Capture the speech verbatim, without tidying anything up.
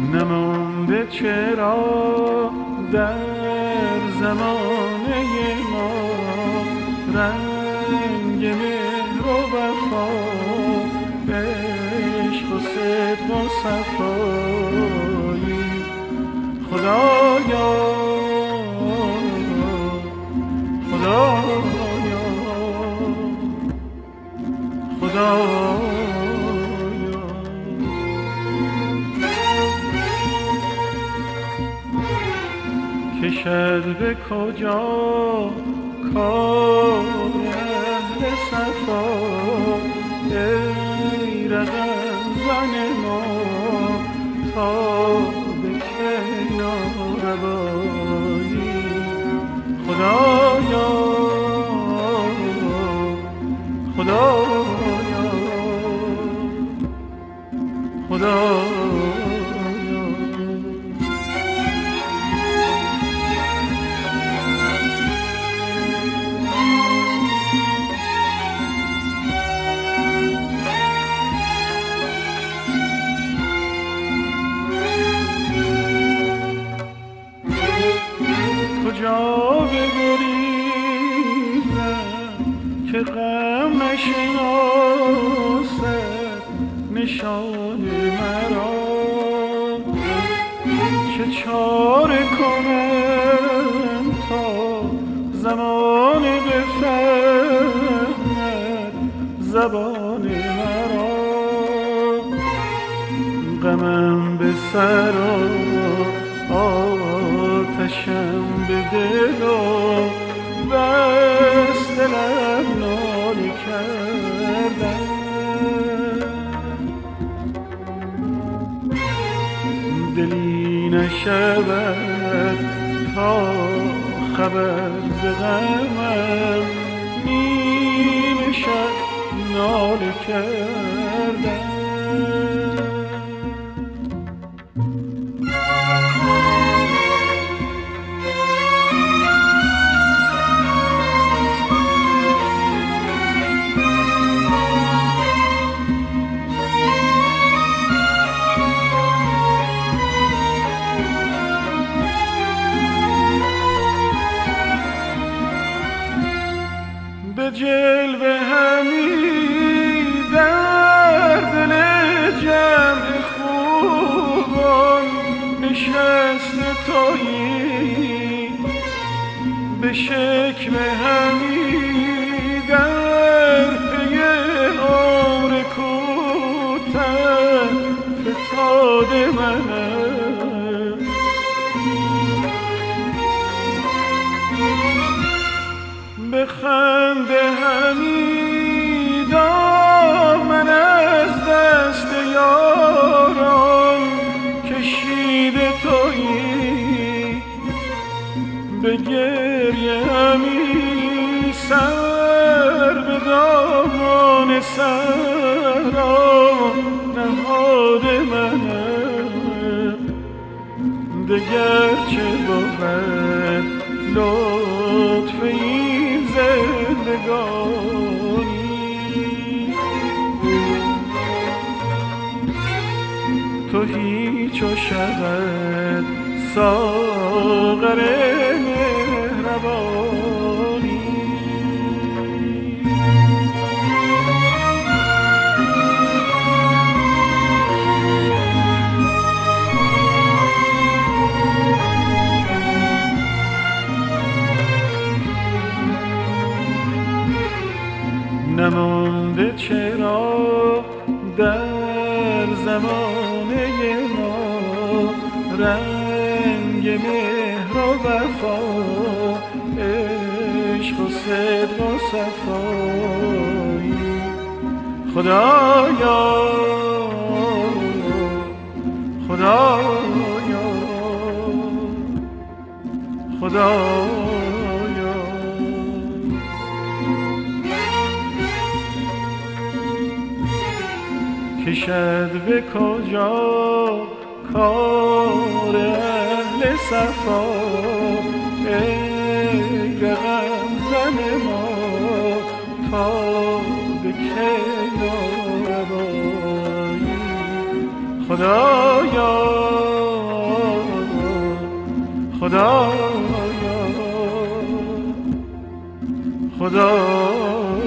نمانده چرا در زمانه ما رنگ مهر و وفا، عشق و صدق و صفایی. خدایا خدایا خدایا کشد به کجا کار اهل صفا، ای رقم زن ما تا به کی ناروایی. خدایا خدایا خدایا کجا بگریزم که غم نشناسد نشان مرا، چه چاره کنم تا زمان بفهمد زبان مرا. غمم به سر و آتشم به دل و بس دلم ناله کردم. دلی نشود تا خبر ز غمم نیم شب ناله کردم. به جلوه همی در دل جمع خوبان نشسته تویی، به شکوه همی در پی عمر کوته فتاده منم. به خنده همی دامن از دست یاران کشیده تویی، به گریه همی سر به دامان سرا نهاده منم. دگر چه بود لطف این زندگانی، تو هیچ و شود ساغر مهربانی. نمانده چرا در زمانه ما رنگ مهر و وفا، عشق و صدق و صفایی. خدایا خدایا خدایا کشد به کجا کار اهل صفا، ای رقم زن ما تا به کی ناروایی. خدایا خدایا خدایا